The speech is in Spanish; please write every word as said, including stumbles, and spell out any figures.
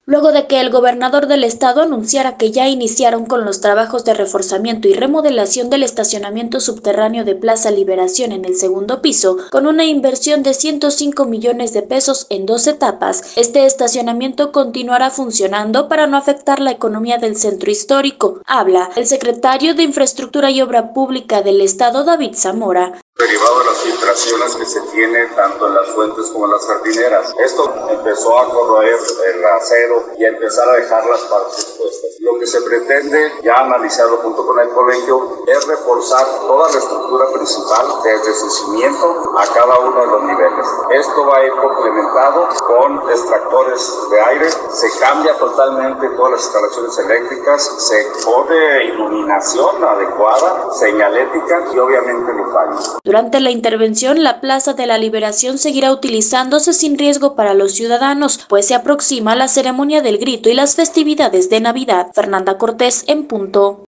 luego de que el gobernador del estado anunciara que ya iniciaron con los trabajos de reforzamiento y remodelación del estacionamiento subterráneo de Plaza Liberación en el segundo piso, con una inversión de ciento cinco millones de pesos en dos etapas. Este estacionamiento continuará funcionando para no afectar la economía del centro histórico. Habla el secretario de Infraestructura y Obra Pública del estado, David Zamora. Derivado de las filtraciones que se tiene tanto en las fuentes como en las jardineras. Esto empezó a corroer el acero y a empezar a dejar las partes expuestas. Lo que se pretende, ya analizado junto con el colegio, es reforzar toda la estructura principal desde su cimiento a cada uno de los niveles. Esto va a ir complementado con extractores de aire, se cambia totalmente todas las instalaciones eléctricas, se pone iluminación adecuada, señalética y obviamente los baños. Durante la intervención, la Plaza de la Liberación seguirá utilizándose sin riesgo para los ciudadanos, pues se aproxima la ceremonia del grito y las festividades de Navidad. Fernanda Cortés, en punto.